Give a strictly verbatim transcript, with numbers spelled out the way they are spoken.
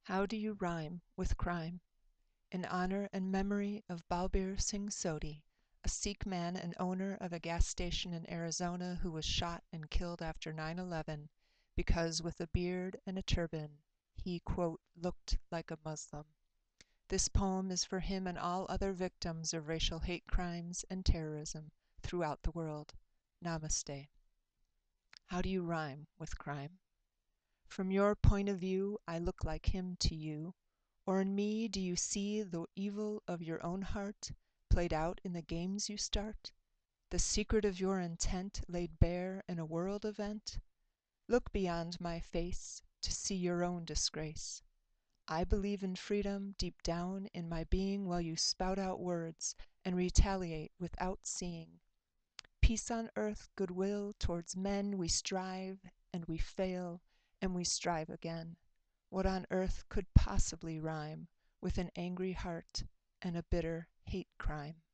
How do you rhyme with crime? In honor and memory of Balbir Singh Sodhi, a Sikh man and owner of a gas station in Arizona who was shot and killed after nine eleven because with a beard and a turban he, quote, looked like a Muslim. This poem is for him and all other victims of racial hate crimes and terrorism throughout the world. Namaste. How do you rhyme with crime? From your point of view, I look like him to you. Or in me do you see the evil of your own heart played out in the games you start? The secret of your intent laid bare in a world event? Look beyond my face to see your own disgrace. I believe in freedom deep down in my being while you spout out words and retaliate without seeing. Peace on earth, goodwill towards men, we strive and we fail and we strive again. What on earth could possibly rhyme with an angry heart and a bitter hate crime?